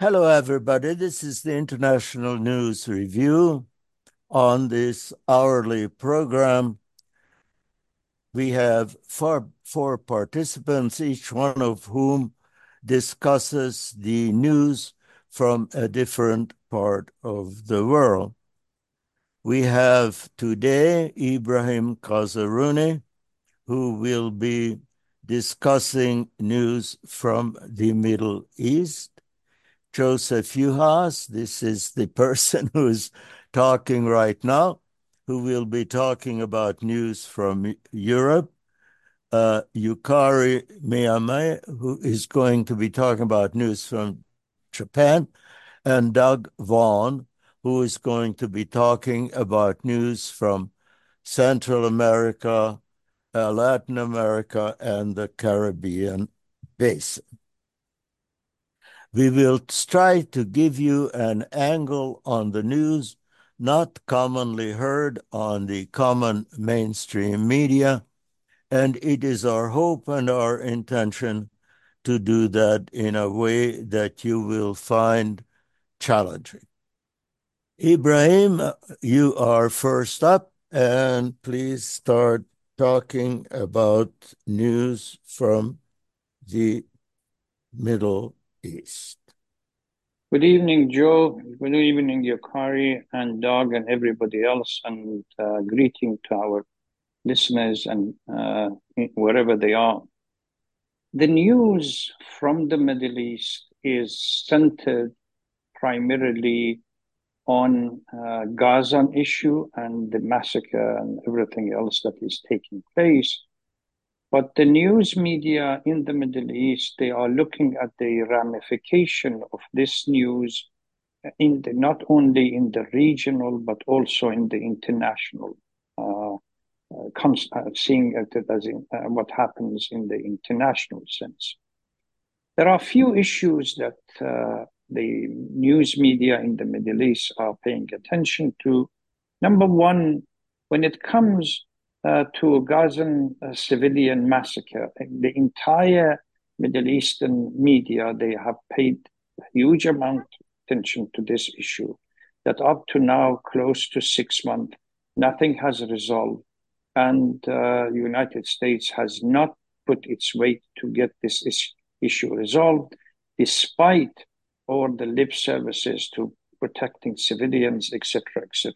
Hello, everybody. This is the International News Review. On this hourly program, we have four participants, each one of whom discusses the news from a different part of the world. We have today Ibrahim Kazarouni, who will be discussing news from the Middle East. Joseph Yuhas, this is the person who's talking right now, who will be talking about news from Europe. Yukari Miyame, who is going to be talking about news from Japan, and Doug Vaughan, who is going to be talking about news from Central America, Latin America, and the Caribbean basin. We will try to give you an angle on the news not commonly heard on the common mainstream media, and it is our hope and our intention to do that in a way that you will find challenging. Ibrahim, you are first up, and please start talking about news from the Middle East. Good evening, Joe. Good evening, Yukari and Doug and everybody else, and greeting to our listeners and wherever they are. The news from the Middle East is centered primarily on Gaza issue and the massacre and everything else that is taking place. But the news media in the Middle East, they are looking at the ramification of this news not only in the regional but also in the international, seeing it as in what happens in the international sense. There are a few issues that the news media in the Middle East are paying attention to. Number one, when it comes to a Gazan civilian massacre, the entire Middle Eastern media, they have paid a huge amount of attention to this issue, that up to now, close to 6 months, nothing has resolved. And the United States has not put its weight to get this issue resolved, despite all the lip services to protecting civilians, etc., etc.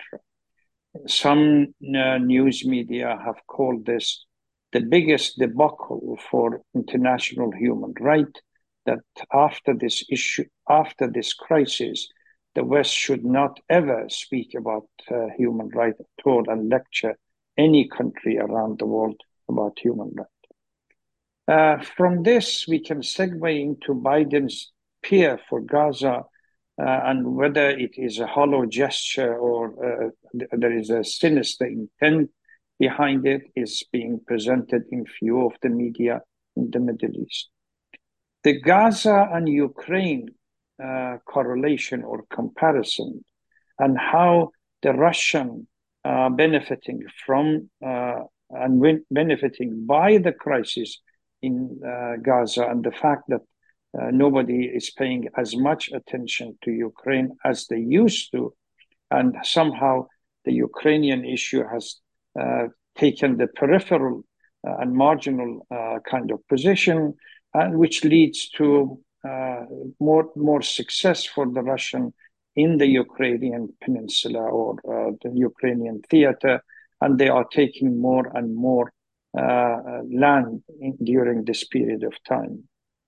Some news media have called this the biggest debacle for international human rights, that after this issue, after this crisis, the West should not ever speak about human rights at all and lecture any country around the world about human rights. From this, we can segue into Biden's peer for Gaza, and whether it is a hollow gesture or there is a sinister intent behind it is being presented in few of the media in the Middle East. The Gaza and Ukraine correlation or comparison, and how the Russian benefiting from and benefiting by the crisis in Gaza, and the fact that nobody is paying as much attention to Ukraine as they used to, and somehow the Ukrainian issue has taken the peripheral and marginal kind of position, and which leads to more success for the Russian in the Ukrainian peninsula or the Ukrainian theater, and they are taking more and more land during this period of time.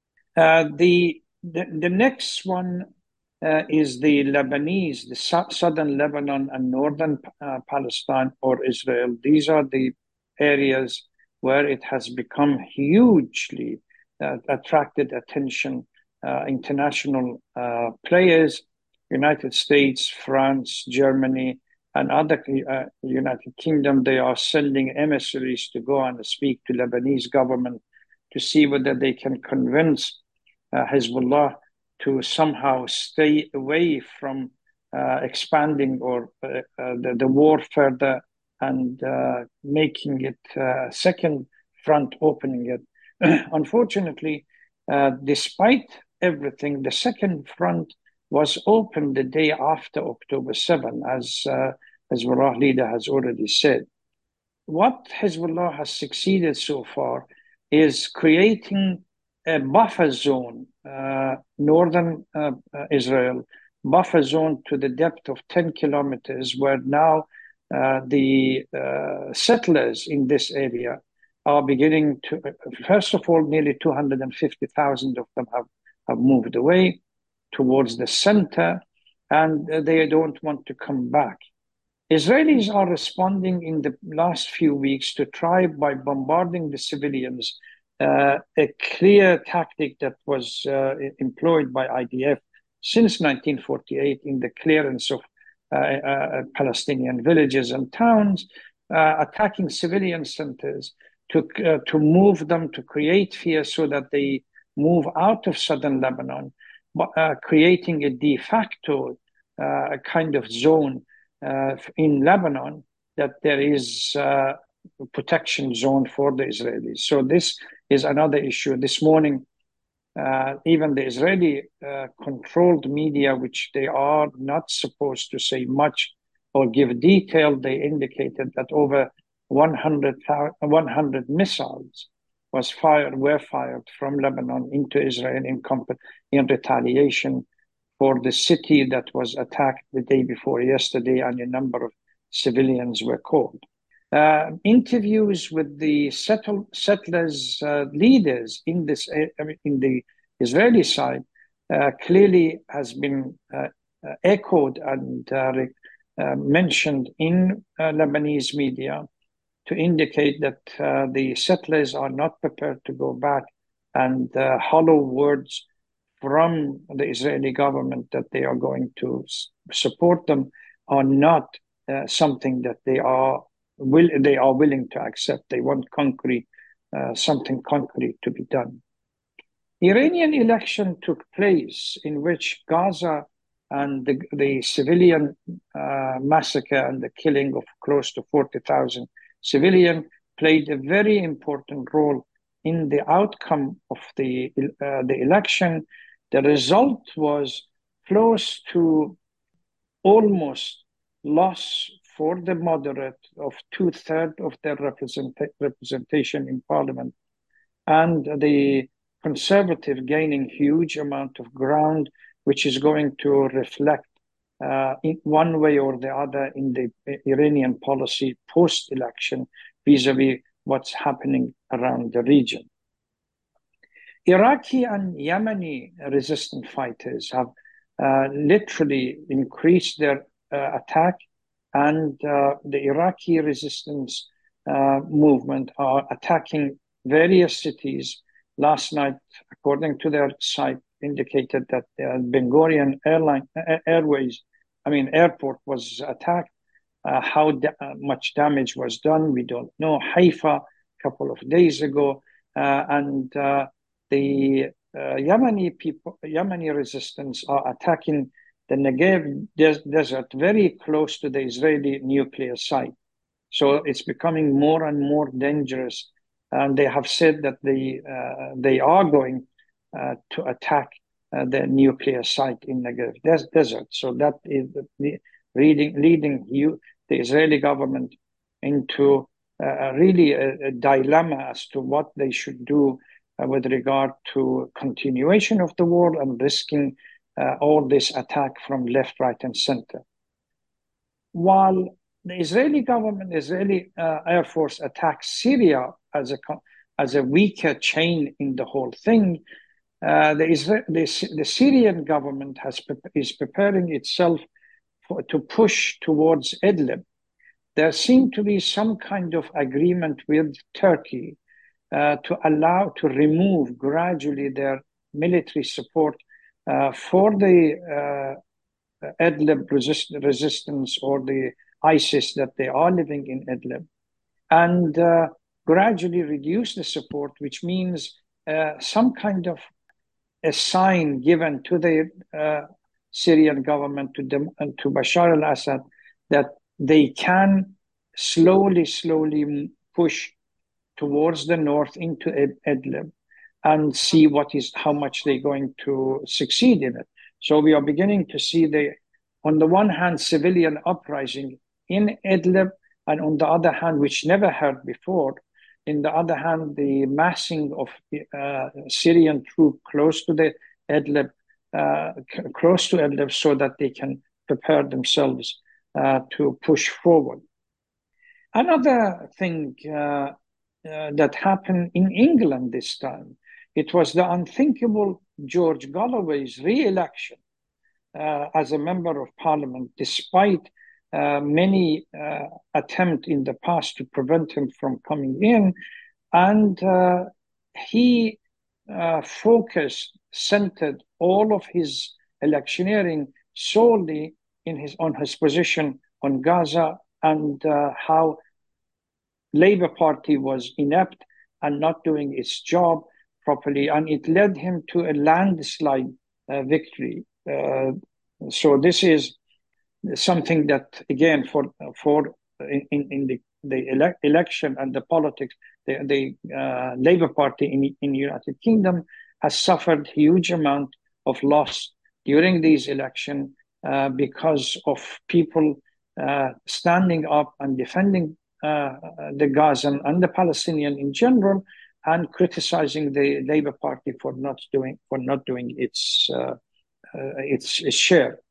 The next one is the Lebanese, the southern Lebanon and northern Palestine or Israel. These are the areas where it has become hugely attracted attention. International players, United States, France, Germany, and other United Kingdom, they are sending emissaries to go and speak to Lebanese government to see whether they can convince Hezbollah to somehow stay away from expanding or the war further and making it a second front, opening it. Unfortunately, despite everything, the second front was opened the day after October 7, as Hezbollah leader has already said. What Hezbollah has succeeded so far is creating a buffer zone, northern Israel, buffer zone to the depth of 10 kilometers, where now the settlers in this area are beginning to, first of all, nearly 250,000 of them have moved away towards the center, and they don't want to come back. Israelis are responding in the last few weeks to try by bombarding the civilians, a clear tactic that was employed by IDF since 1948 in the clearance of Palestinian villages and towns, attacking civilian centers to move them, to create fear so that they move out of southern Lebanon, creating a de facto kind of zone in Lebanon, that there is a protection zone for the Israelis. So this is another issue. This morning, even the Israeli controlled media, which they are not supposed to say much or give detail, they indicated that over 100 missiles were fired from Lebanon into Israel in retaliation for the city that was attacked the day before yesterday, and a number of civilians were killed. Interviews with the settlers leaders in the Israeli side clearly has been echoed and mentioned in Lebanese media to indicate that the settlers are not prepared to go back, and hollow words from the Israeli government that they are going to support them are not something that they are willing to accept. They want something concrete to be done. Iranian election took place in which Gaza and the civilian massacre and the killing of close to 40,000 civilians played a very important role in the outcome of the election. The result was close to almost loss for the moderate of 2/3 of their representation in parliament, and the conservative gaining huge amount of ground, which is going to reflect in one way or the other in the Iranian policy post-election vis-a-vis what's happening around the region. Iraqi and Yemeni resistance fighters have literally increased their attack, and the Iraqi resistance movement are attacking various cities. Last night, according to their site, indicated that Ben Gurion airport was attacked. How much damage was done, we don't know. Haifa, a couple of days ago, and the Yemeni resistance are attacking the Negev desert very close to the Israeli nuclear site. So it's becoming more and more dangerous. And they have said that they are going to attack the nuclear site in Negev desert. So that is leading the Israeli government into really a dilemma as to what they should do with regard to continuation of the war and risking all this attack from left, right, and center. While the Israeli government, Israeli Air Force attacks Syria as a weaker chain in the whole thing, the Syrian government is preparing itself to push towards Idlib. There seemed to be some kind of agreement with Turkey to remove gradually their military support for the Idlib resistance or the ISIS that they are living in Idlib, and gradually reduce the support, which means some kind of a sign given to the Syrian government, to Bashar al-Assad, that they can slowly push towards the north into Idlib and see how much they're going to succeed in it. So we are beginning to see on the one hand, civilian uprising in Idlib, and on the other hand, which never heard before, in the other hand, the massing of Syrian troops close to the Idlib, so that they can prepare themselves to push forward. Another thing that happened in England this time, it was the unthinkable George Galloway's re-election as a member of parliament, despite many attempts in the past to prevent him from coming in. And he centered all of his electioneering solely on his position on Gaza, and how Labour Party was inept and not doing its job properly, and it led him to a landslide victory. So this is something that, again, in the election and the politics, the Labour Party in the United Kingdom has suffered huge amount of loss during these elections because of people standing up and defending the Gazan and the Palestinian in general, and criticizing the Labour Party for not doing its share.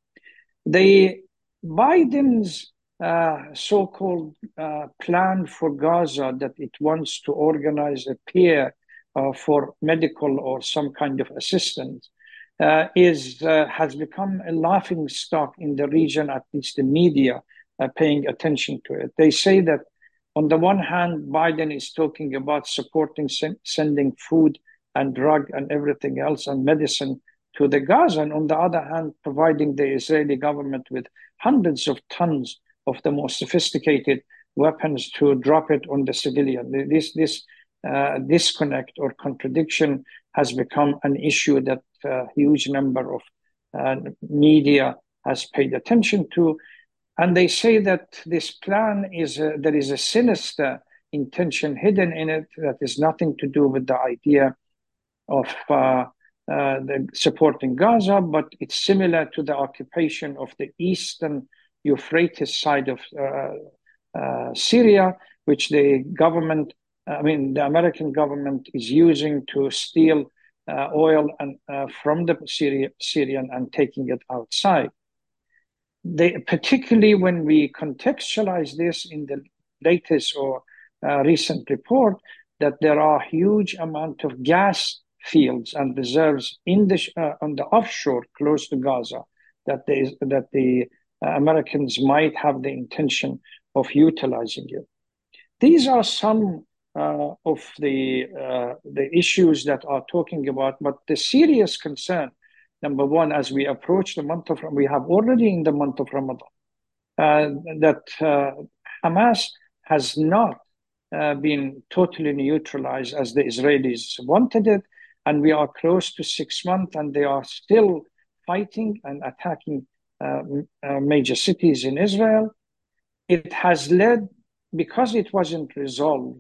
Biden's so-called plan for Gaza, that it wants to organize a pier for medical or some kind of assistance, has become a laughing stock in the region, at least the media paying attention to it. They say that on the one hand, Biden is talking about supporting sending food and drug and everything else and medicine to the Gaza, and on the other hand, providing the Israeli government with hundreds of tons of the most sophisticated weapons to drop it on the civilian. This disconnect or contradiction has become an issue that a huge number of media has paid attention to. And they say that this plan there is a sinister intention hidden in it that is nothing to do with the idea of supporting Gaza, but it's similar to the occupation of the eastern Euphrates side of Syria, which the American government is using to steal oil from the Syrian and taking it outside. Particularly when we contextualize this in the latest or recent report, that there are huge amount of gas fields and reserves on the offshore close to Gaza that the Americans might have the intention of utilizing it. These are some of the issues that are talking about, but the serious concern, number one, as we approach the month of, we have already in the month of Ramadan, that Hamas has not been totally neutralized as the Israelis wanted it, and we are close to 6 months, and they are still fighting and attacking major cities in Israel. It has led, because it wasn't resolved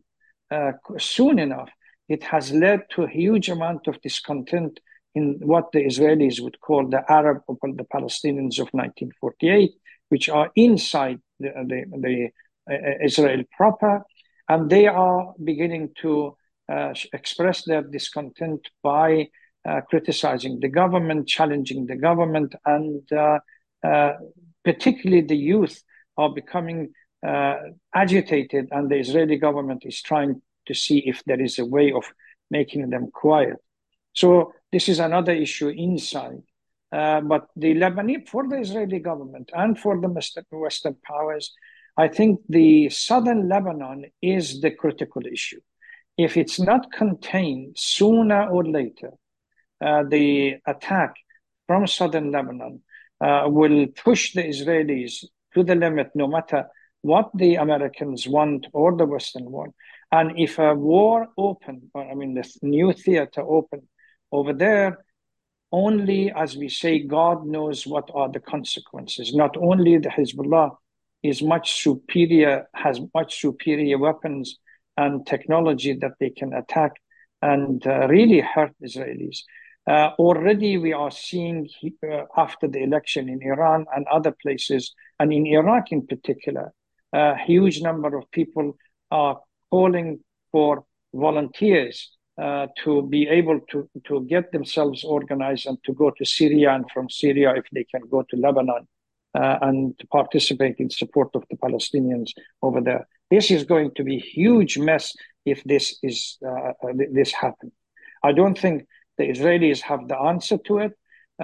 soon enough, it has led to a huge amount of discontent in what the Israelis would call the Arab or the Palestinians of 1948, which are inside the Israel proper, and they are beginning to express their discontent by criticizing the government, challenging the government, and particularly the youth are becoming agitated, and the Israeli government is trying to see if there is a way of making them quiet. So this is another issue inside. But the Lebanese, for the Israeli government and for the Western powers, I think the southern Lebanon is the critical issue. If it's not contained sooner or later, the attack from southern Lebanon will push the Israelis to the limit, no matter what the Americans want or the Western want. And if a war open, this new theater open over there, only, as we say, God knows what are the consequences. Not only the Hezbollah is has much superior weapons and technology that they can attack and really hurt Israelis, Already, we are seeing after the election in Iran and other places, and in Iraq in particular, a huge number of people are calling for volunteers to be able to get themselves organized and to go to Syria, and from Syria, if they can go to Lebanon and to participate in support of the Palestinians over there. This is going to be a huge mess if this happens. I don't think the Israelis have the answer to it.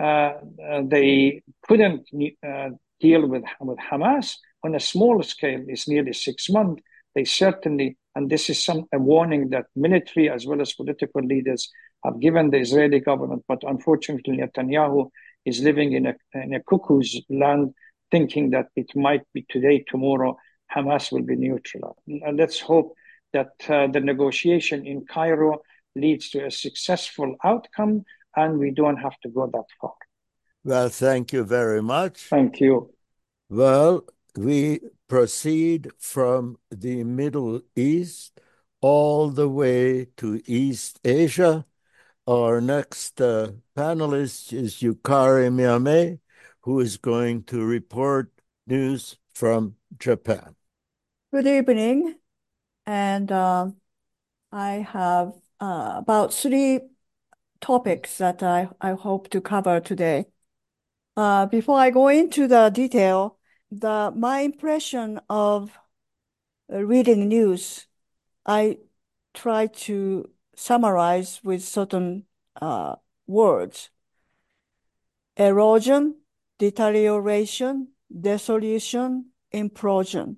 They couldn't deal with Hamas on a small scale. It's nearly 6 months. They certainly, and this is a warning that military as well as political leaders have given the Israeli government. But unfortunately, Netanyahu is living in a cuckoo's land, thinking that it might be today, tomorrow, Hamas will be neutral. And let's hope that the negotiation in Cairo leads to a successful outcome and we don't have to go that far. Well, thank you very much. Thank you. Well, we proceed from the Middle East all the way to East Asia. Our next panelist is Yukari Miyame, who is going to report news from Japan. Good evening, and I have about 3 topics that I hope to cover today. Before I go into the detail, my impression of reading news, I try to summarize with certain words: erosion, deterioration, dissolution, implosion.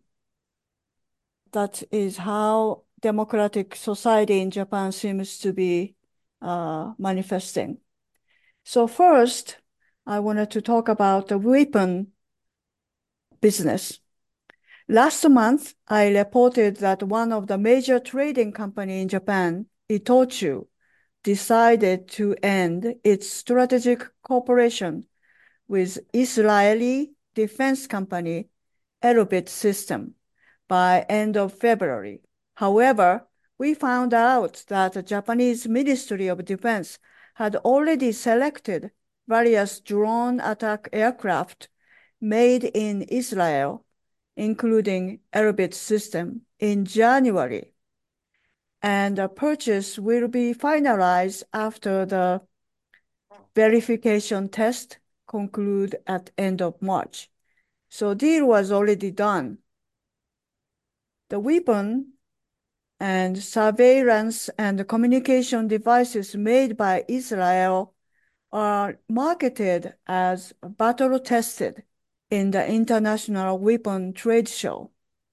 That is how democratic society in Japan seems to be manifesting. So first, I wanted to talk about the weapon business. Last month, I reported that one of the major trading companies in Japan, Itochu, decided to end its strategic cooperation with Israeli defense company Elbit System by end of February. However, we found out that the Japanese Ministry of Defense had already selected various drone attack aircraft made in Israel, including Elbit System, in January. And the purchase will be finalized after the verification test conclude at end of March. So deal was already done. The weapon and surveillance and communication devices made by Israel are marketed as battle-tested in the International Weapon Trade Show.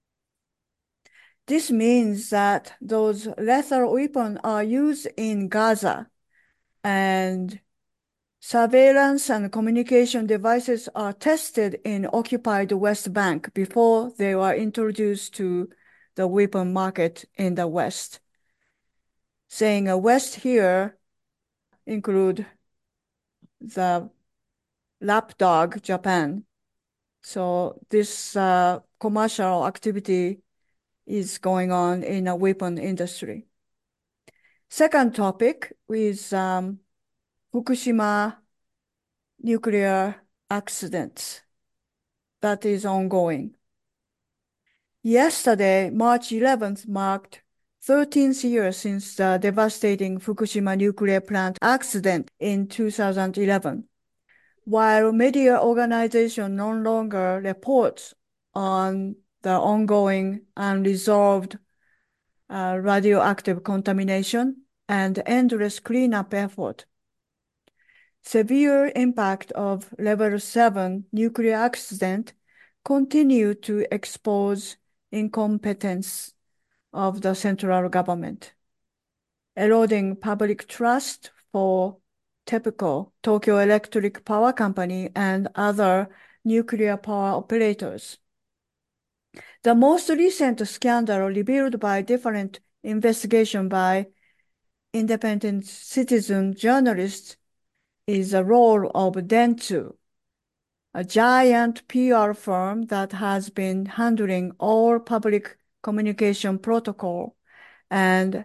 This means that those lethal weapons are used in Gaza, and surveillance and communication devices are tested in occupied West Bank before they were introduced to the weapon market in the West. Saying West here include the lapdog Japan. So this commercial activity is going on in a weapon industry. Second topic is Fukushima nuclear accident that is ongoing. Yesterday, March 11th, marked 13th year since the devastating Fukushima nuclear plant accident in 2011. While media organization no longer reports on the ongoing unresolved radioactive contamination and endless cleanup effort, severe impact of level 7 nuclear accident continue to expose incompetence of the central government, eroding public trust for TEPCO, Tokyo Electric Power Company, and other nuclear power operators. The most recent scandal revealed by different investigation by independent citizen journalists is the role of Dentsu, a giant PR firm that has been handling all public communication protocol and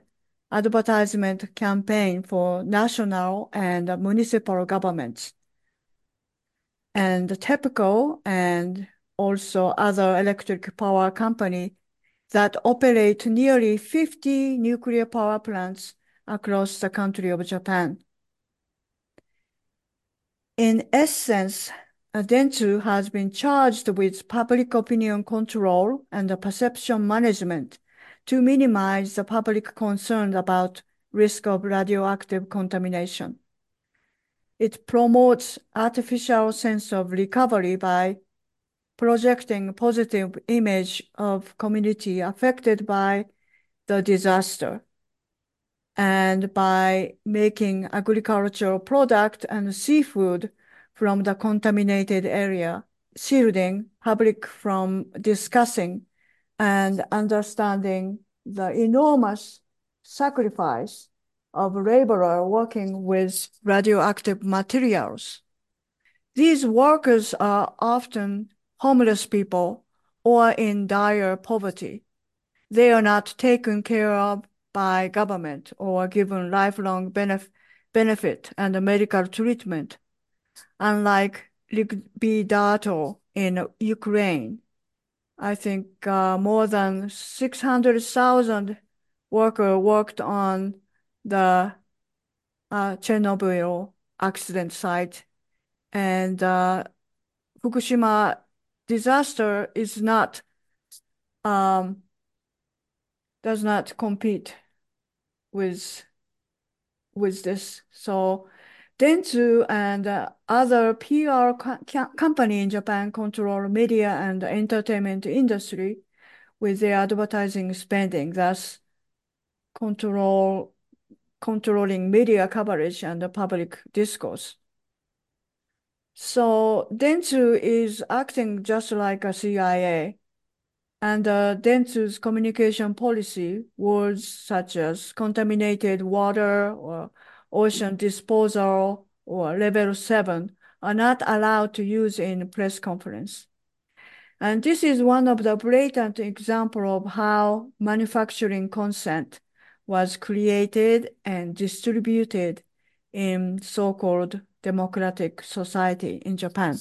advertisement campaign for national and municipal governments. And TEPCO and also other electric power company that operate nearly 50 nuclear power plants across the country of Japan. In essence, Dentsu has been charged with public opinion control and perception management to minimize the public concern about risk of radioactive contamination. It promotes artificial sense of recovery by projecting positive image of community affected by the disaster and by making agricultural product and seafood from the contaminated area, shielding public from discussing and understanding the enormous sacrifice of laborer working with radioactive materials. These workers are often homeless people or in dire poverty. They are not taken care of by government or given lifelong benefit and medical treatment, unlike Likvidato in Ukraine. I think more than 600,000 workers worked on the Chernobyl accident site, and Fukushima disaster is not does not compete with this. So Dentsu and other PR company in Japan control media and entertainment industry with their advertising spending, thus controlling media coverage and the public discourse. So Dentsu is acting just like a CIA. And Dentsu's communication policy, words such as contaminated water or ocean disposal or level 7 are not allowed to use in press conference. And this is one of the blatant example of how manufacturing consent was created and distributed in so-called democratic society in Japan.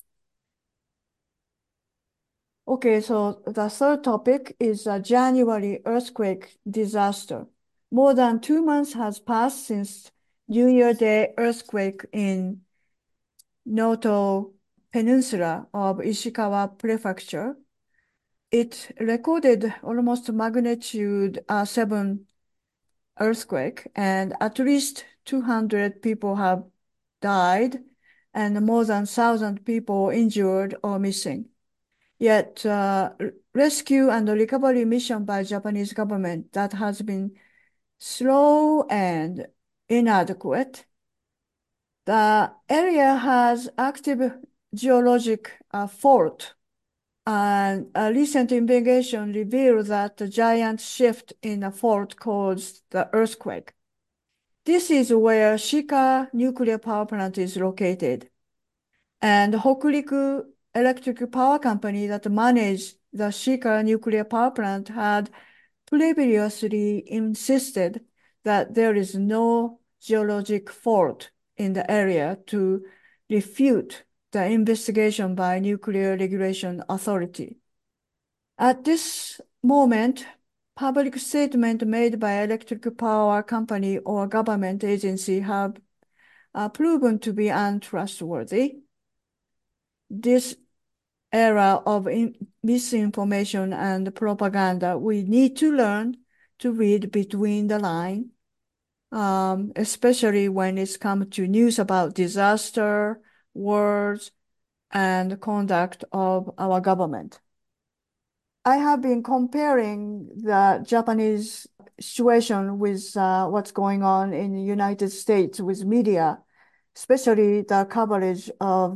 Okay, so the third topic is a January earthquake disaster. More than 2 months has passed since New Year Day earthquake in Noto Peninsula of Ishikawa Prefecture. It recorded almost magnitude 7 earthquake, and at least 200 people have died and more than 1,000 people injured or missing. Yet rescue and recovery mission by Japanese government that has been slow and inadequate. The area has active geologic fault, and a recent investigation revealed that the giant shift in the fault caused the earthquake. This is where Shika nuclear power plant is located. And Hokuriku Electric Power Company that managed the Shika nuclear power plant had previously insisted that there is no geologic fault in the area to refute the investigation by Nuclear Regulation Authority. At this moment, public statement made by electric power company or government agency have proven to be untrustworthy. This era of misinformation and propaganda, we need to learn to read between the lines, especially when it's come to news about disaster, wars, and conduct of our government. I have been comparing the Japanese situation with what's going on in the United States with media, especially the coverage of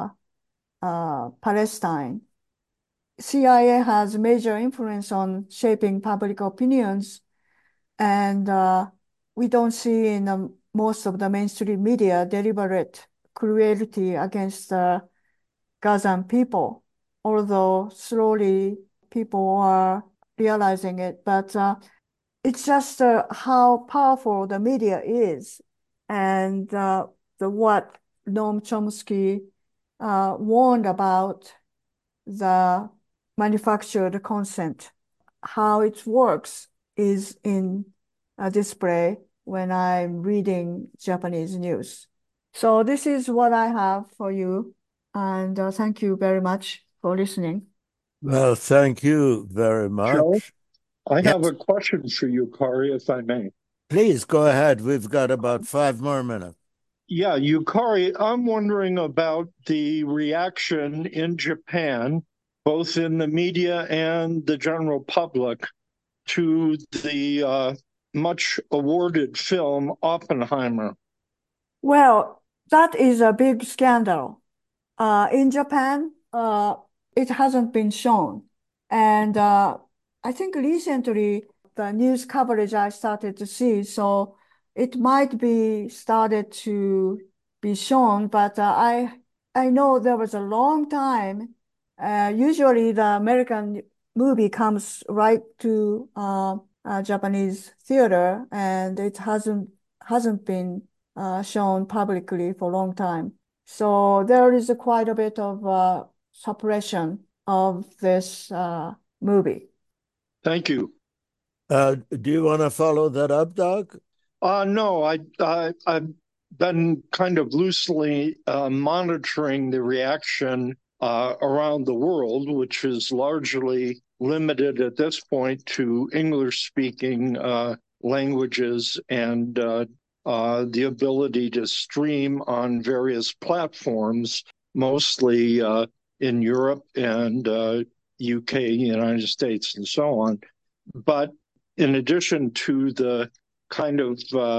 Palestine. CIA has major influence on shaping public opinions, and we don't see in most of the mainstream media deliberate cruelty against the Gazan people, although slowly people are realizing it. But it's just how powerful the media is, and the what Noam Chomsky warned about the manufactured consent, how it works is in a display when I'm reading Japanese news. So this is what I have for you, and thank you very much for listening. Well, thank you very Joe, much. I have Yes, a question for you, Kari, if I may. please go ahead. We've got about 5 more minutes. Yeah, Yukari, I'm wondering about the reaction in Japan, both in the media and the general public, to the much awarded film Oppenheimer. Well, that is a big scandal. In Japan, it hasn't been shown. And I think recently the news coverage I started to see, so it might be started to be shown, but I know there was a long time. Usually the American movie comes right to Japanese theater, and it hasn't been shown publicly for a long time. So there is quite a bit of suppression of this movie. Thank you. Do you want to follow that up, Doug? No, I've been kind of loosely monitoring the reaction around the world, which is largely limited at this point to English-speaking languages and the ability to stream on various platforms, mostly in Europe and UK, United States, and so on. But in addition to the kind of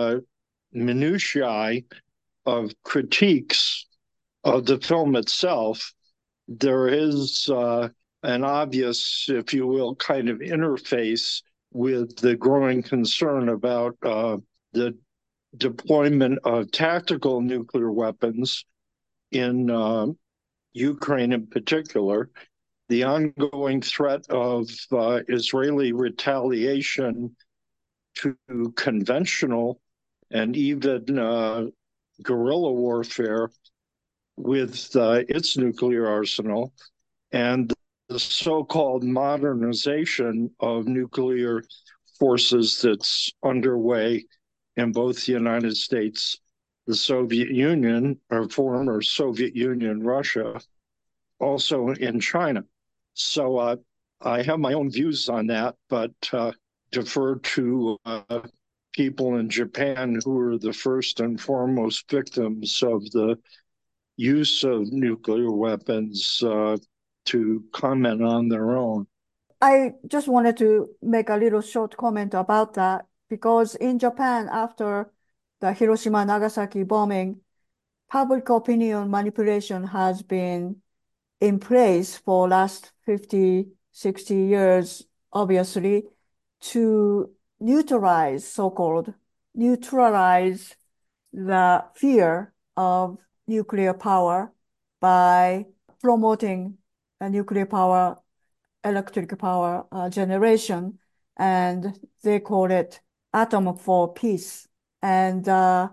minutiae of critiques of the film itself, there is an obvious, if you will, kind of interface with the growing concern about the deployment of tactical nuclear weapons in Ukraine in particular, the ongoing threat of Israeli retaliation to conventional and even guerrilla warfare with its nuclear arsenal, and the so-called modernization of nuclear forces that's underway in both the United States, the Soviet Union, or former Soviet Union, Russia, also in China. So I have my own views on that, but defer to people in Japan who are the first and foremost victims of the use of nuclear weapons to comment on their own. I just wanted to make a little short comment about that because in Japan, after the Hiroshima Nagasaki bombing, public opinion manipulation has been in place for last 50, 60 years, obviously, to so-called neutralize the fear of nuclear power by promoting a nuclear power, electric power generation, and they call it atom for peace. And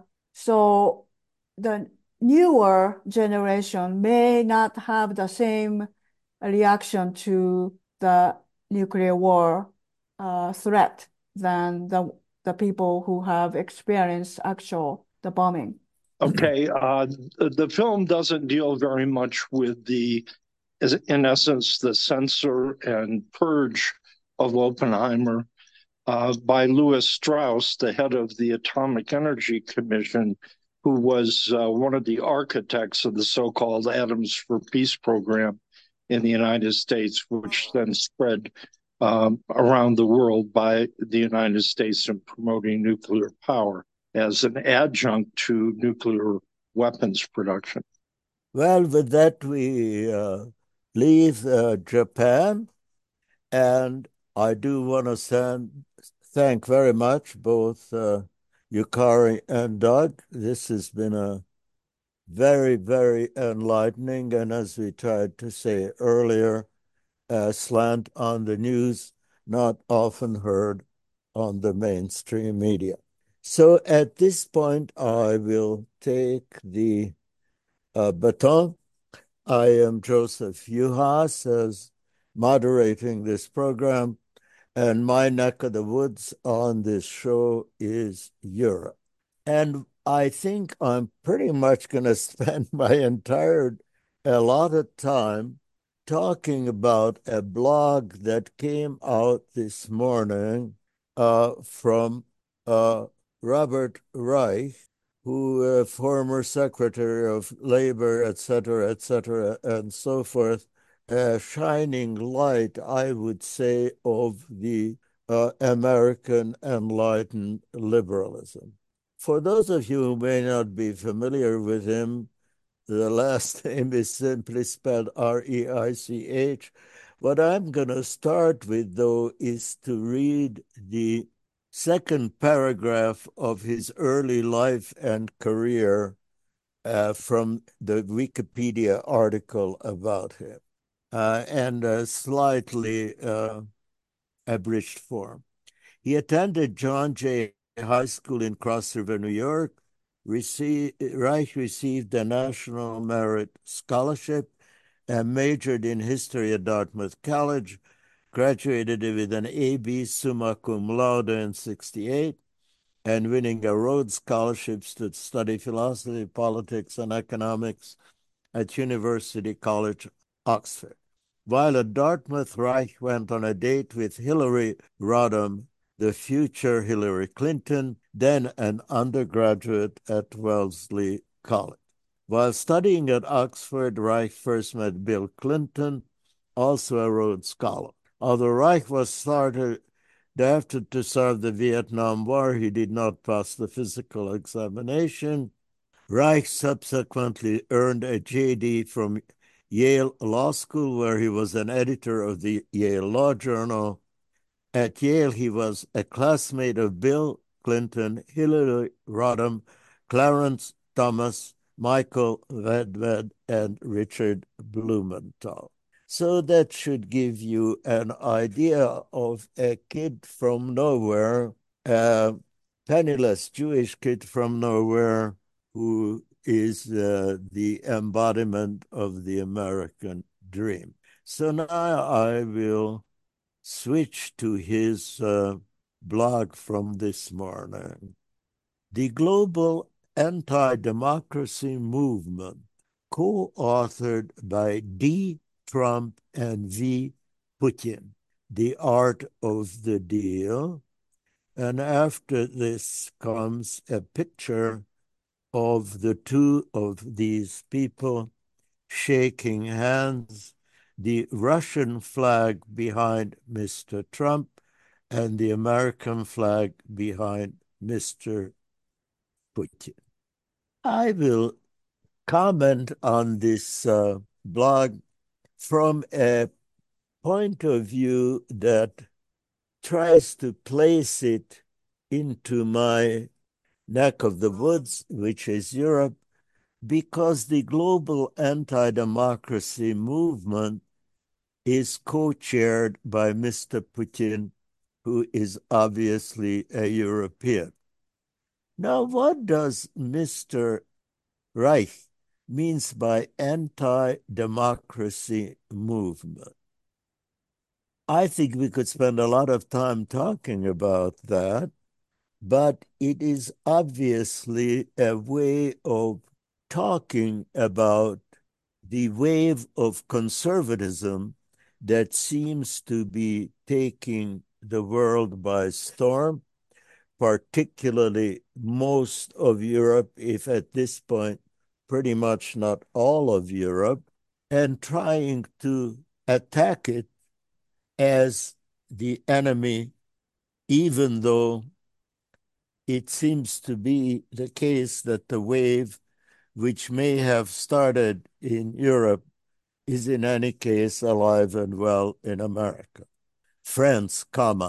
so the newer generation may not have the same reaction to the nuclear war threat than the people who have experienced the bombing. Okay, the film doesn't deal very much with in essence, the censor and purge of Oppenheimer by Lewis Strauss, the head of the Atomic Energy Commission, who was one of the architects of the so-called Atoms for Peace program in the United States, which then spread around the world by the United States in promoting nuclear power as an adjunct to nuclear weapons production. Well, with that, we leave Japan, and I do want to thank very much both Yukari and Doug. This has been a very, very enlightening, and as we tried to say earlier, slant on the news, not often heard on the mainstream media. So at this point, I will take the baton. I am Joseph Uhas as moderating this program, and my neck of the woods on this show is Europe. And I think I'm pretty much going to spend my entire allotted time talking about a blog that came out this morning from Robert Reich, who former Secretary of Labor, et cetera, and so forth, a shining light, I would say, of the American enlightened liberalism. For those of you who may not be familiar with him, the last name is simply spelled Reich. What I'm going to start with, though, is to read the second paragraph of his early life and career from the Wikipedia article about him, and a slightly abridged form. He attended John Jay High School in Cross River, New York. Reich received a National Merit Scholarship and majored in history at Dartmouth College, graduated with an A.B. summa cum laude in 1968, and winning a Rhodes Scholarship to study philosophy, politics, and economics at University College, Oxford. While at Dartmouth, Reich went on a date with Hillary Rodham, the future Hillary Clinton, then an undergraduate at Wellesley College. While studying at Oxford, Reich first met Bill Clinton, also a Rhodes Scholar. Although Reich was drafted to serve the Vietnam War, he did not pass the physical examination. Reich subsequently earned a JD from Yale Law School, where he was an editor of the Yale Law Journal. At Yale, he was a classmate of Bill Clinton, Hillary Rodham, Clarence Thomas, Michael Vedved, and Richard Blumenthal. So that should give you an idea of a kid from nowhere, a penniless Jewish kid from nowhere, who is the embodiment of the American dream. So now I will switch to his blog from this morning. The Global Anti-Democracy Movement, co-authored by D. Trump and V. Putin, The Art of the Deal. And after this comes a picture of the two of these people shaking hands, the Russian flag behind Mr. Trump and the American flag behind Mr. Putin. I will comment on this blog from a point of view that tries to place it into my neck of the woods, which is Europe, because the global anti-democracy movement is co-chaired by Mr. Putin, who is obviously a European. Now, what does Mr. Reich means by anti-democracy movement? I think we could spend a lot of time talking about that, but it is obviously a way of talking about the wave of conservatism that seems to be taking the world by storm, particularly most of Europe, if at this point, pretty much not all of Europe, and trying to attack it as the enemy, even though it seems to be the case that the wave, which may have started in Europe, is in any case alive and well in America. Friends,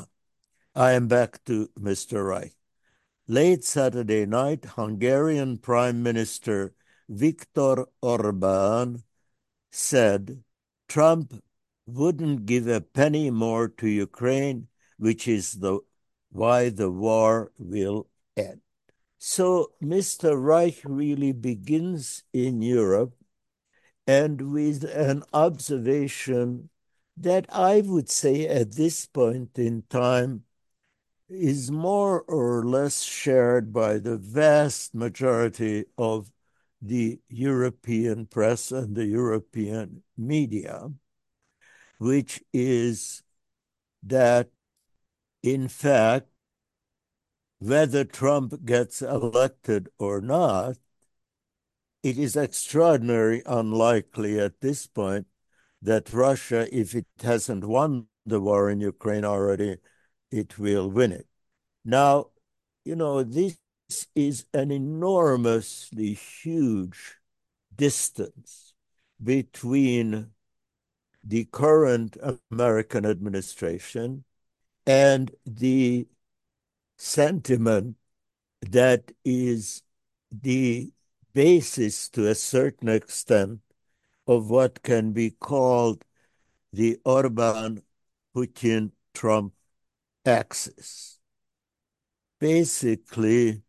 I am back to Mr. Reich. Late Saturday night, Hungarian Prime Minister Viktor Orbán said Trump wouldn't give a penny more to Ukraine, which is the why the war will end. So Mr. Reich really begins in Europe and with an observation that I would say at this point in time is more or less shared by the vast majority of the European press and the European media, which is that, in fact, whether Trump gets elected or not, it is extraordinarily unlikely at this point that Russia, if it hasn't won the war in Ukraine already, it will win it. Now, this is an enormously huge distance between the current American administration and the sentiment that is the basis to a certain extent of what can be called the Orban-Putin-Trump axis. Basically,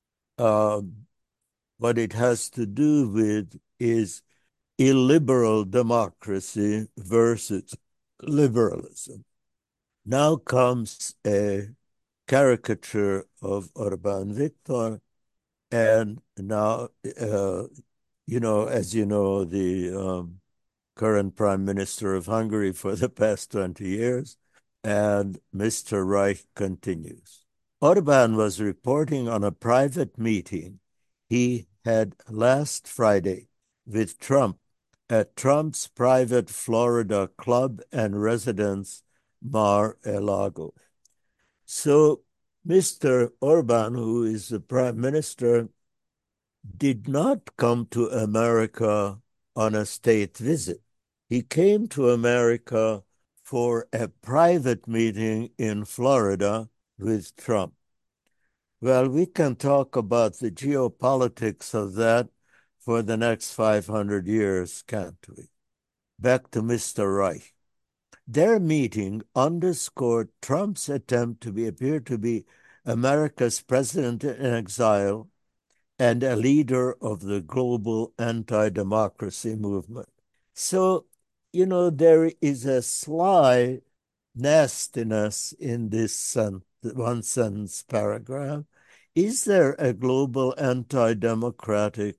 what it has to do with is illiberal democracy versus liberalism. Now comes a caricature of Orban Viktor, and now, as you know, the current prime minister of Hungary for the past 20 years, and Mr. Reich continues. Orban was reporting on a private meeting he had last Friday with Trump at Trump's private Florida club and residence, Mar-a-Lago. So Mr. Orban, who is the prime minister, did not come to America on a state visit. He came to America for a private meeting in Florida with Trump. Well, we can talk about the geopolitics of that for the next 500 years, can't we? Back to Mr. Reich. Their meeting underscored Trump's attempt to appear to be America's president in exile and a leader of the global anti-democracy movement. So, there is a sly nastiness in this one sentence paragraph. Is there a global anti-democracy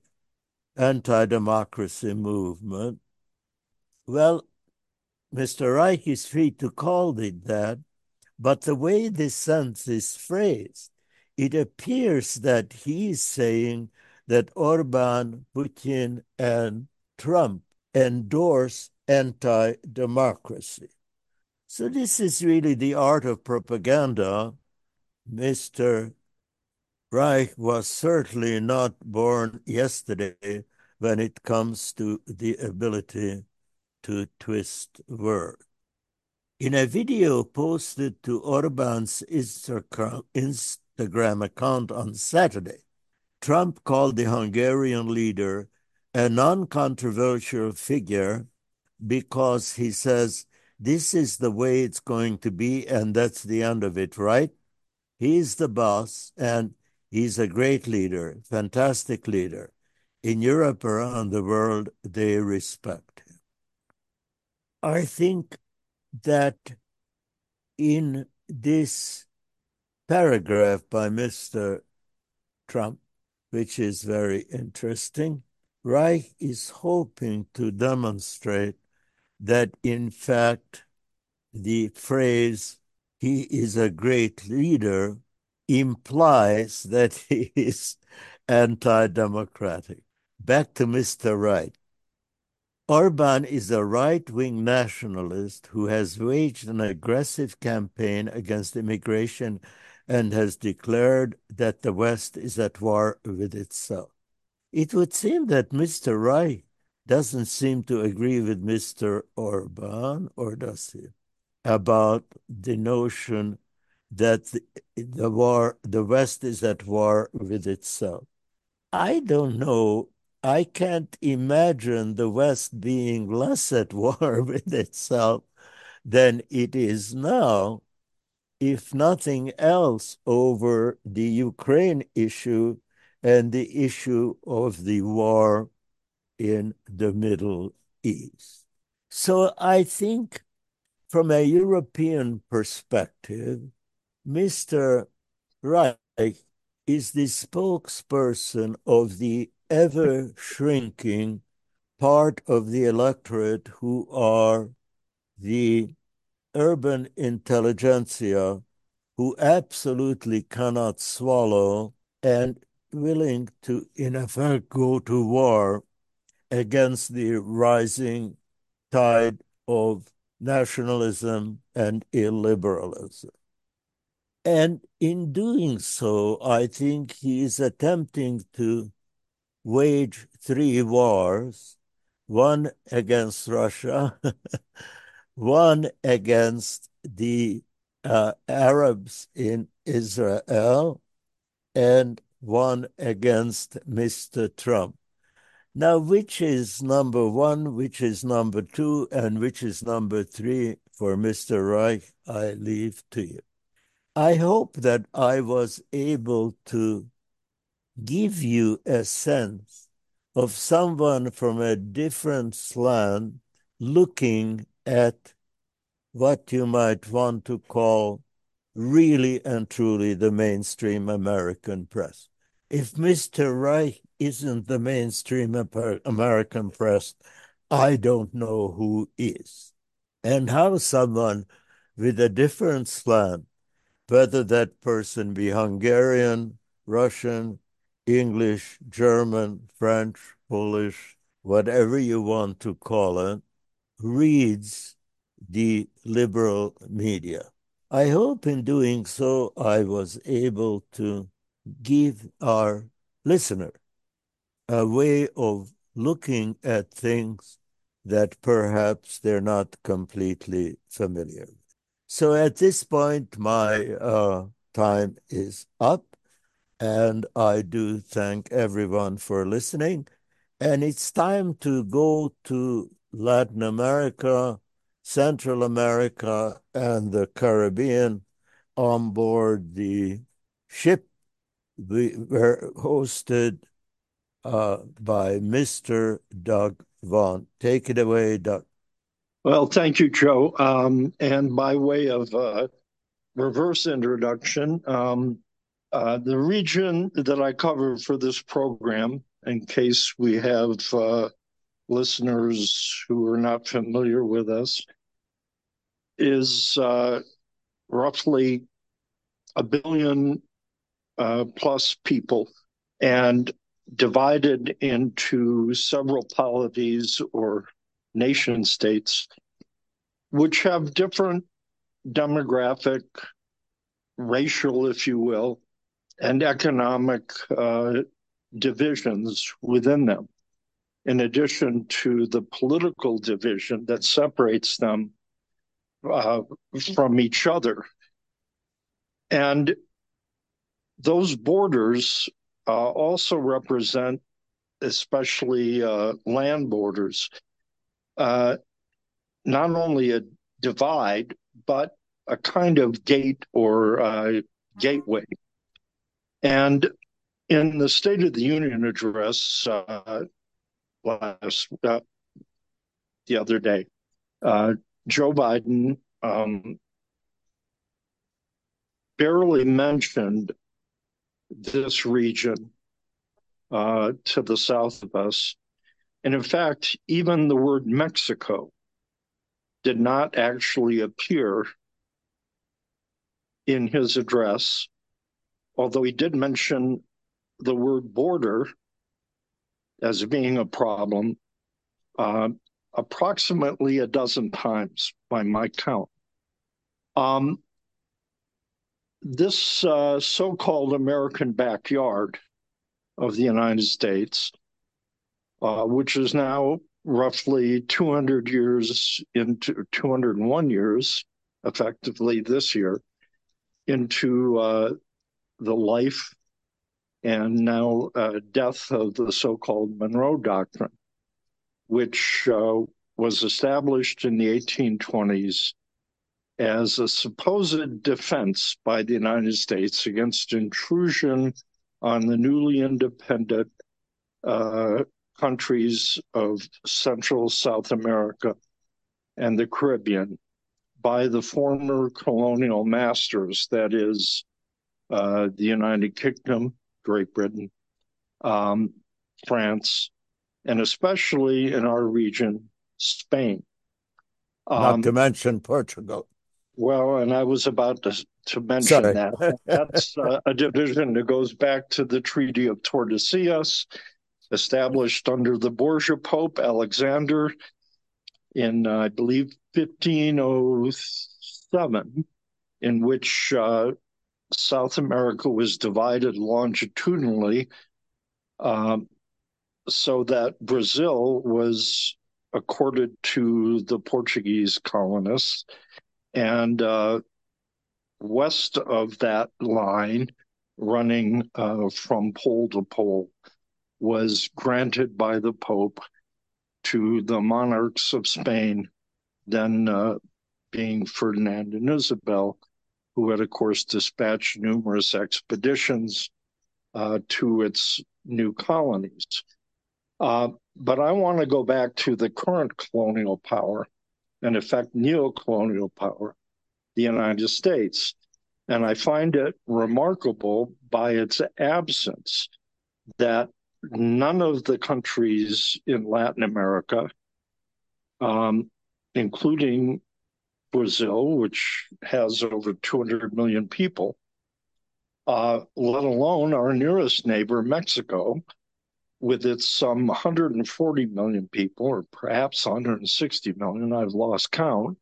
movement? Well, Mr. Reich is free to call it that, but the way this sentence is phrased, it appears that he is saying that Orban, Putin, and Trump endorse anti-democracy. So this is really the art of propaganda. Mr. Reich was certainly not born yesterday when it comes to the ability to twist words. In a video posted to Orban's Instagram account on Saturday, Trump called the Hungarian leader a non-controversial figure because he says, this is the way it's going to be, and that's the end of it, right? He's the boss, and he's a great leader, fantastic leader. In Europe, around the world, they respect him. I think that in this paragraph by Mr. Trump, which is very interesting, Reich is hoping to demonstrate that, in fact, the phrase, he is a great leader, implies that he is anti-democratic. Back to Mr. Reich. Orban is a right-wing nationalist who has waged an aggressive campaign against immigration and has declared that the West is at war with itself. It would seem that Mr. Reich doesn't seem to agree with Mr. Orban, or does he, about the notion that the West is at war with itself. I don't know. I can't imagine the West being less at war with itself than it is now if nothing else, over the Ukraine issue and the issue of the war in the Middle East. So I think from a European perspective, Mr. Reich is the spokesperson of the ever-shrinking part of the electorate who are the urban intelligentsia who absolutely cannot swallow and willing to, in effect, go to war against the rising tide of nationalism and illiberalism. And in doing so, I think he is attempting to wage three wars, one against Russia, one against the Arabs in Israel, and one against Mr. Trump. Now, which is number one, which is number two, and which is number three for Mr. Reich, I leave to you. I hope that I was able to give you a sense of someone from a different slant looking at what you might want to call really and truly the mainstream American press. If Mr. Reich isn't the mainstream American press, I don't know who is. And how someone with a different slant, whether that person be Hungarian, Russian, English, German, French, Polish, whatever you want to call it, reads the liberal media. I hope in doing so I was able to give our listener a way of looking at things that perhaps they're not completely familiar with. So at this point, my time is up, and I do thank everyone for listening. And it's time to go to Latin America, Central America, and the Caribbean on board the ship. We were hosted by Mr. Doug Vaughn. Take it away, Doug. Well, thank you, Joe. And by way of reverse introduction, the region that I cover for this program, in case we have listeners who are not familiar with us, is roughly 1 billion plus people and divided into several polities or nation states, which have different demographic, racial, if you will, and economic divisions within them, in addition to the political division that separates them from each other. And those borders also represent, especially land borders, not only a divide, but a kind of gate or gateway. And in the State of the Union address the other day, Joe Biden barely mentioned this region to the south of us. And in fact, even the word Mexico did not actually appear in his address, although he did mention the word border as being a problem approximately a dozen times by my count. This so-called American backyard of the United States, which is now roughly 200 years into 201 years, effectively this year, into the life and now death of the so-called Monroe Doctrine, which was established in the 1820s as a supposed defense by the United States against intrusion on the newly independent countries of Central South America and the Caribbean by the former colonial masters, that is, the United Kingdom, Great Britain, France, and especially in our region, Spain. Not to mention Portugal. Well, and I was about to mention Sorry. that. That's a division that goes back to the Treaty of Tordesillas, established under the Borgia Pope Alexander in, I believe, 1507, in which South America was divided longitudinally, so that Brazil was accorded to the Portuguese colonists, and west of that line, running from pole to pole, was granted by the Pope to the monarchs of Spain, then being Ferdinand and Isabel, who had, of course, dispatched numerous expeditions to its new colonies. But I want to go back to the current colonial power, and in fact, neo-colonial power, the United States. And I find it remarkable by its absence that none of the countries in Latin America, including Brazil, which has over 200 million people, let alone our nearest neighbor, Mexico, with its some 140 million people, or perhaps 160 million, I've lost count,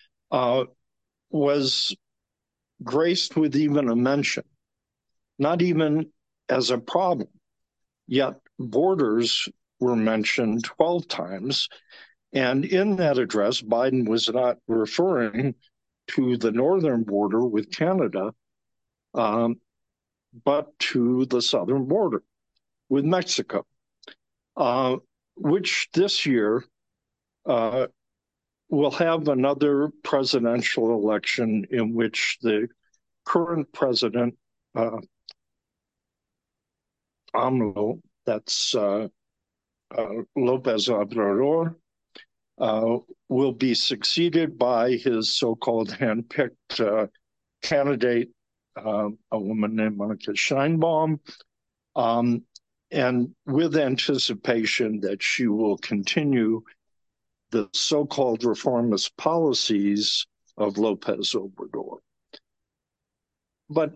was graced with even a mention, not even as a problem. Yet borders were mentioned 12 times. And in that address, Biden was not referring to the northern border with Canada, but to the southern border with Mexico, which this year will have another presidential election in which the current president, AMLO, that's Lopez Obrador, will be succeeded by his so-called handpicked candidate, a woman named Monica Sheinbaum, and with anticipation that she will continue the so-called reformist policies of Lopez Obrador. But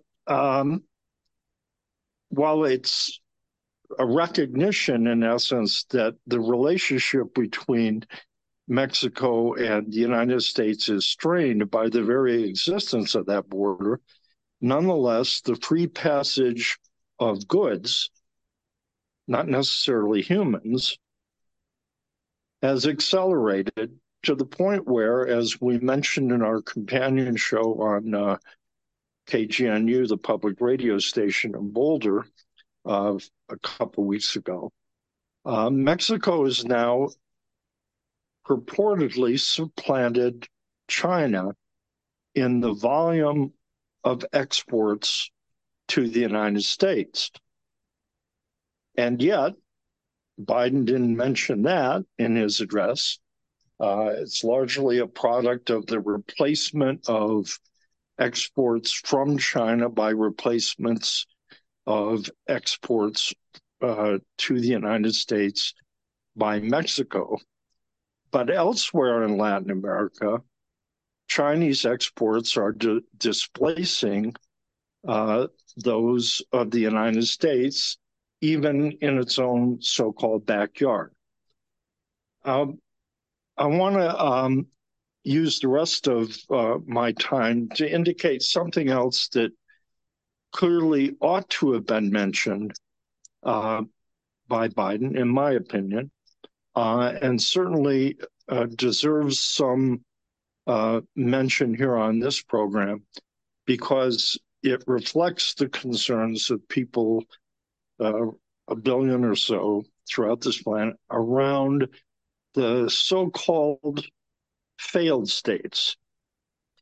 while it's a recognition, in essence, that the relationship between Mexico and the United States is strained by the very existence of that border, nonetheless, the free passage of goods, not necessarily humans, has accelerated to the point where, as we mentioned in our companion show on KGNU, the public radio station in Boulder, a couple weeks ago, Mexico is now purportedly supplanted China in the volume of exports to the United States. And yet, Biden didn't mention that in his address. It's largely a product of the replacement of exports from China by replacements of exports to the United States by Mexico. But elsewhere in Latin America, Chinese exports are displacing those of the United States, even in its own so-called backyard. I want to use the rest of my time to indicate something else that clearly ought to have been mentioned by Biden, in my opinion, and certainly deserves some mention here on this program, because it reflects the concerns of people, a billion or so throughout this planet, around the so-called failed states.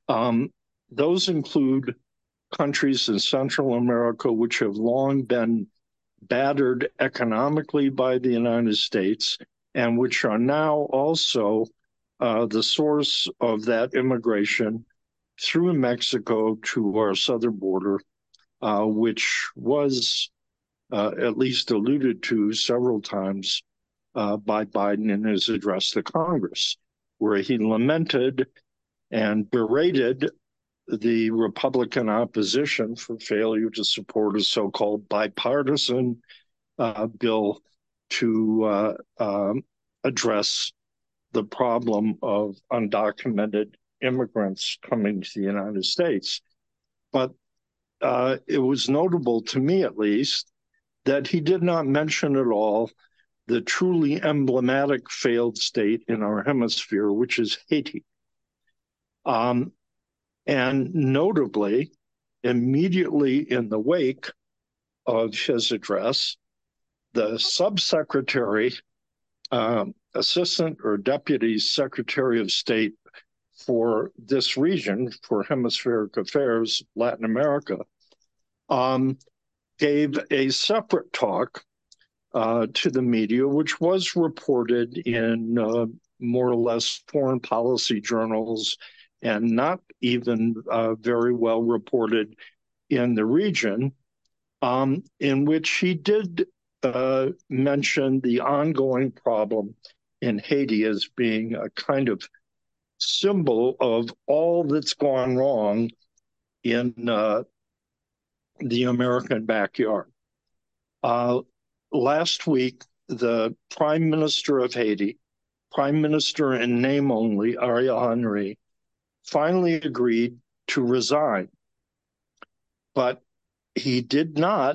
Those include countries in Central America which have long been battered economically by the United States and which are now also the source of that immigration through Mexico to our southern border, which was at least alluded to several times by Biden in his address to Congress, where he lamented and berated the Republican opposition for failure to support a so-called bipartisan bill to address the problem of undocumented immigrants coming to the United States. But it was notable, to me at least, that he did not mention at all the truly emblematic failed state in our hemisphere, which is Haiti. And notably, immediately in the wake of his address, the subsecretary, assistant or deputy secretary of state for this region, for hemispheric affairs, Latin America, gave a separate talk to the media, which was reported in more or less foreign policy journals and not even very well reported in the region, in which he did mention the ongoing problem in Haiti as being a kind of symbol of all that's gone wrong in the American backyard. Last week, the Prime Minister of Haiti, Prime Minister in name only, Ariel Henry, finally agreed to resign. But he did not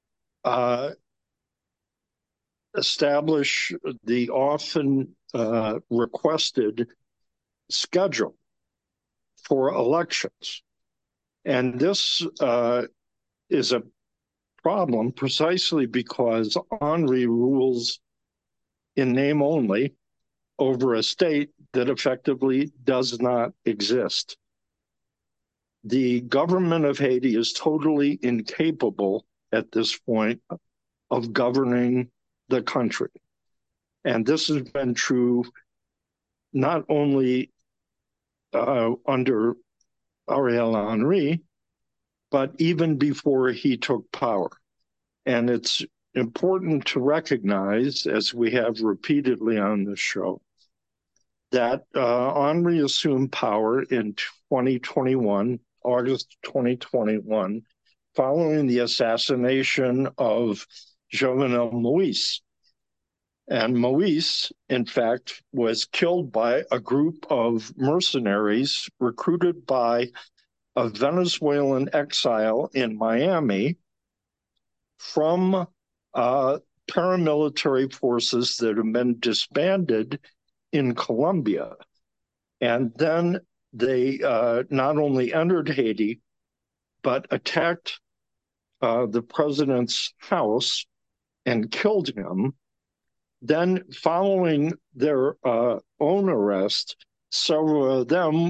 establish the often requested schedule for elections. And this is a problem precisely because Henry rules in name only over a state that effectively does not exist. The government of Haiti is totally incapable at this point of governing the country. And this has been true not only under Ariel Henry, but even before he took power. And it's important to recognize, as we have repeatedly on this show, that Henry assumed power in 2021, August 2021, following the assassination of Jovenel Moïse. And Moïse, in fact, was killed by a group of mercenaries recruited by a Venezuelan exile in Miami from paramilitary forces that have been disbanded in Colombia. And then they not only entered Haiti, but attacked the president's house and killed him. Then, following their own arrest, several of them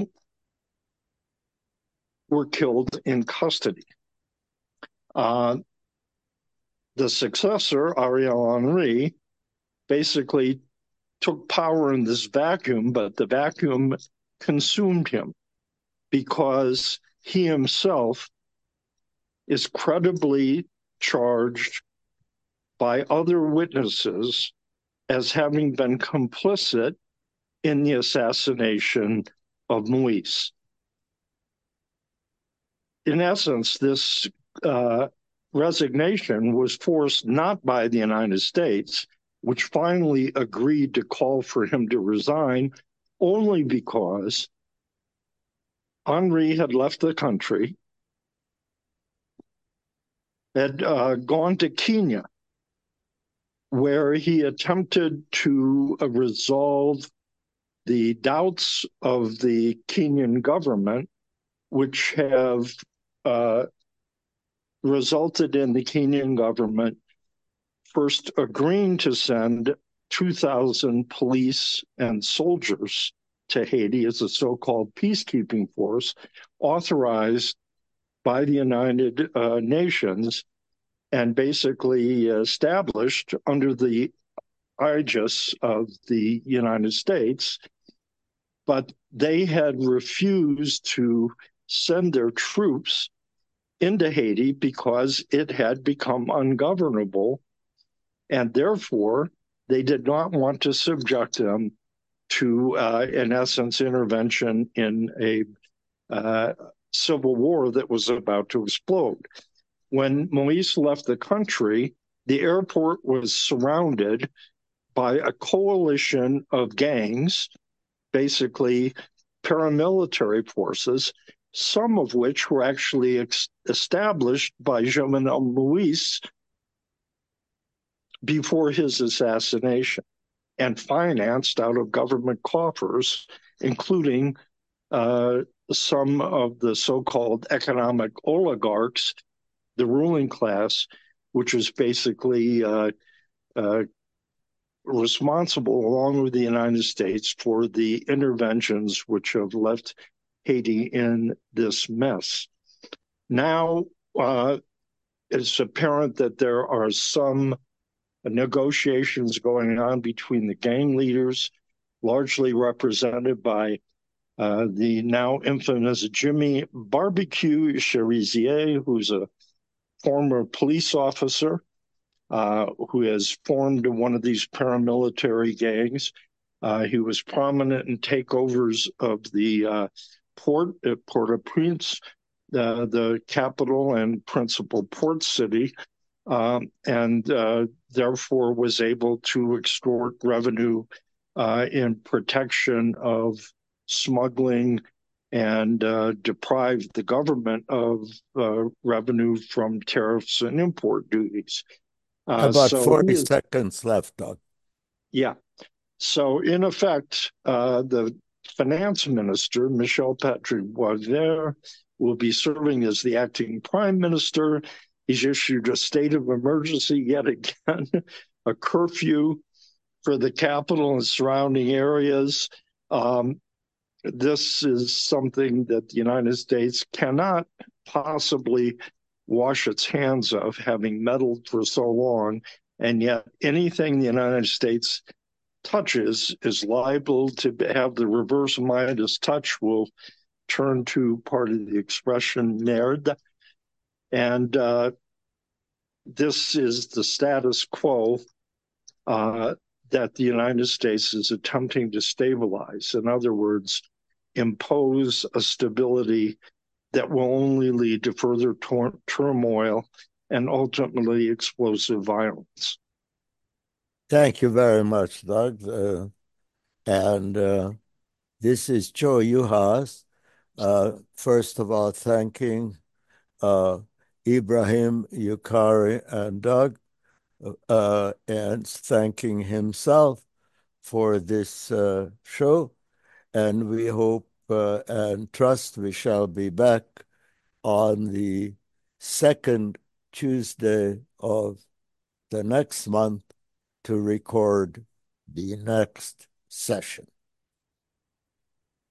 were killed in custody. The successor, Ariel Henry, basically took power in this vacuum, but the vacuum consumed him because he himself is credibly charged by other witnesses as having been complicit in the assassination of Moïse. In essence, this resignation was forced not by the United States, which finally agreed to call for him to resign, only because Henry had left the country, had gone to Kenya, where he attempted to resolve the doubts of the Kenyan government, which have resulted in the Kenyan government first agreeing to send 2,000 police and soldiers to Haiti as a so-called peacekeeping force authorized by the United Nations and basically established under the aegis of the United States, but they had refused to send their troops into Haiti because it had become ungovernable, and therefore they did not want to subject them to, in essence, intervention in a civil war that was about to explode. When Moise left the country, the airport was surrounded by a coalition of gangs, basically paramilitary forces, some of which were actually established by Jovenel Moise before his assassination and financed out of government coffers, including some of the so-called economic oligarchs, the ruling class, which is basically responsible, along with the United States, for the interventions which have left Haiti in this mess. Now, it's apparent that there are some negotiations going on between the gang leaders, largely represented by the now infamous Jimmy Barbecue Cherizier, who's a former police officer who has formed one of these paramilitary gangs. He was prominent in takeovers of the port at Port-au-Prince, the capital and principal port city, and therefore was able to extort revenue in protection of smuggling and deprive the government of revenue from tariffs and import duties. About 40 seconds left, Doug. Yeah. So in effect, the finance minister, Michel Patrick Boisvert, will be serving as the acting prime minister. He's issued a state of emergency yet again, a curfew for the capital and surrounding areas. This is something that the United States cannot possibly wash its hands of, having meddled for so long, and yet anything the United States touches is liable to have the reverse Midas touch. Will turn to part of the expression merde, and this is the status quo that the United States is attempting to stabilize. In other words, impose a stability that will only lead to further turmoil and ultimately explosive violence. Thank you very much, Doug. This is Joe Yuhas. First of all, thanking Ibrahim, Yukari, and Doug, and thanking himself for this show. And we hope and trust we shall be back on the second Tuesday of the next month to record the next session.